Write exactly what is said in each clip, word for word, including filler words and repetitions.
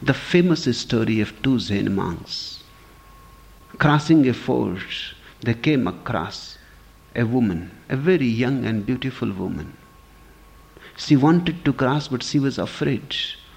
The famous story of two Zen monks. Crossing a ford, they came across a woman, a very young and beautiful woman. She wanted to cross, but she was afraid.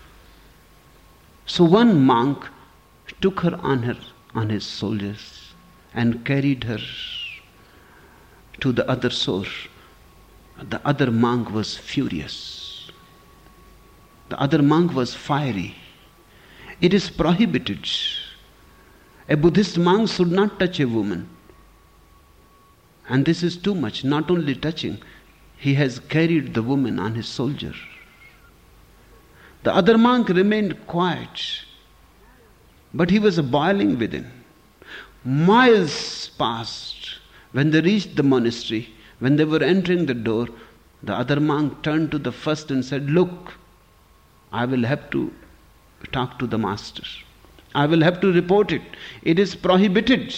So one monk took her on her on his shoulders and carried her to the other shore. The other monk was furious. The other monk was fiery. It is prohibited. A Buddhist monk should not touch a woman. And this is too much. Not only touching, he has carried the woman on his shoulder. The other monk remained quiet, but he was boiling within. Miles passed. When they reached the monastery, when they were entering the door, the other monk turned to the first and said, "Look, I will have to talk to the master. I will have to report it. It is prohibited."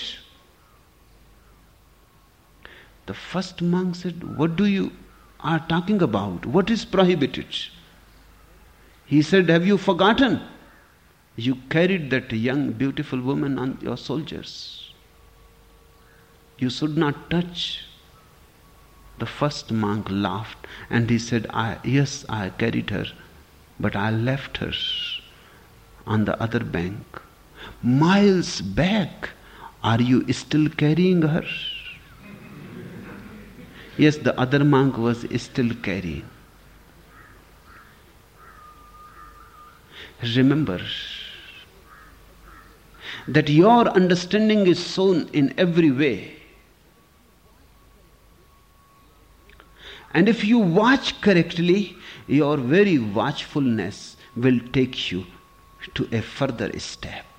The first monk said, "What do you are talking about? What is prohibited?" He said, "Have you forgotten? You carried that young, beautiful woman on your shoulders. You should not touch." The first monk laughed and he said, I, yes, I carried her, but I left her on the other bank. Miles back, are you still carrying her? Yes, the other monk was still carrying. Remember that your understanding is sown in every way. And if you watch correctly, your very watchfulness will take you to a further step.